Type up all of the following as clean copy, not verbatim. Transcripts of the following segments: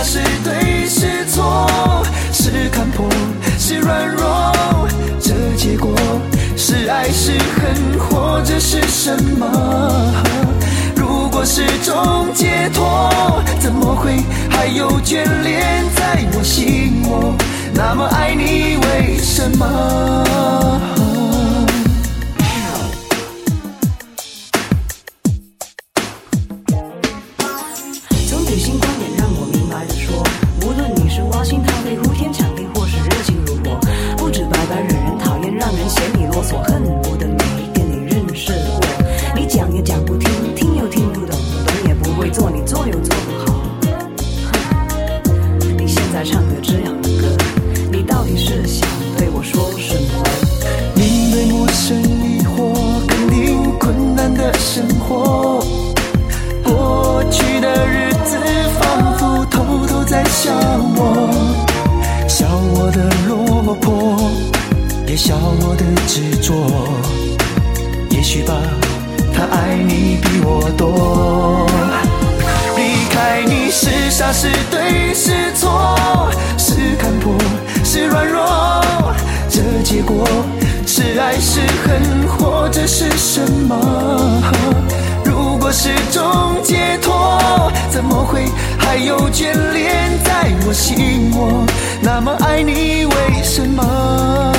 是对是错，是看破是软弱，这结果是爱是恨或者是什么？如果是种解脱，怎么会还有眷恋在我心窝？那么爱你为什么？ 从女性观点让我明白地说，无论你是挖心塌肺、呼天抢地，或是热情如火，不止白白惹人讨厌，让人嫌你啰嗦，恨不得没跟你认识过。你讲也讲不听，听又听不懂，懂也不会做，你做又做不好。你现在唱的这样的歌，你到底是想对我说什么？ 面对陌生疑惑，肯定困难的生活，过去的日子仿佛偷偷在笑我，笑我的落魄，也笑我的执着。也许吧，他爱你比我多。离开你是傻是对是错，是看破是软弱，这结果是爱是恨或者是什么？如果是种解脱，怎么会还有眷恋在我心窝？那么爱你为什么？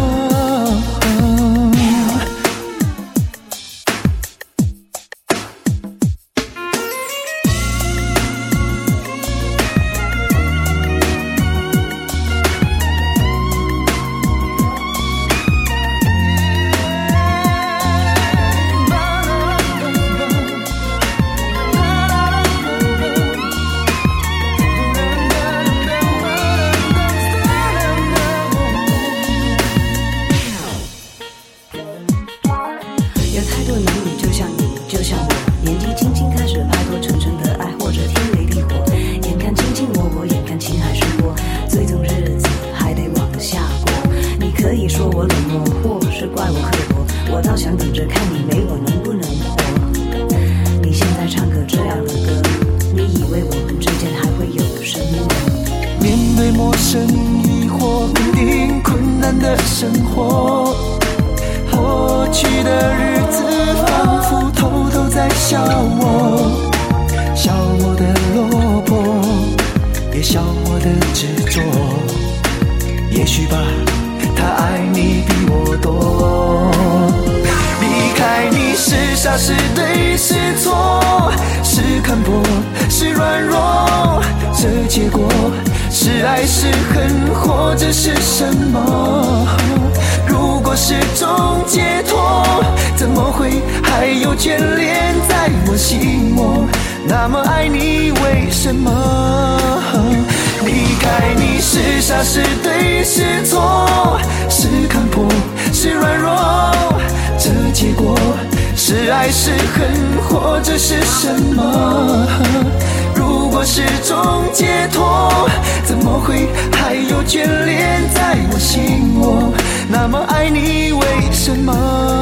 有太多男女就像你，就像我，年纪轻轻开始拍拖，沉沉的爱，或者天雷地火，眼看卿卿我我，眼看情海是波，最终日子还得往下过。你可以说我冷漠，或是怪我刻薄，我倒想等着看你没我能不能活。你现在唱个这样的歌，你以为我们之间还会有什么？ 面对陌生疑惑，肯定困难的生活，过去的日子仿佛偷偷在笑我，笑我的落魄，也笑我的执着。也许吧，他爱你比我多。离开你是傻是对是错，是看破是软弱，这结果是爱是恨或者是什么？如果是种解脱，怎么会还有眷恋在我心窝？那么爱你为什么？离开你是傻是对是错，是看破是软弱，这结果是爱是恨或者是什么？如果是种解脱，怎么会还有眷恋在我心窝？那么爱你为什么？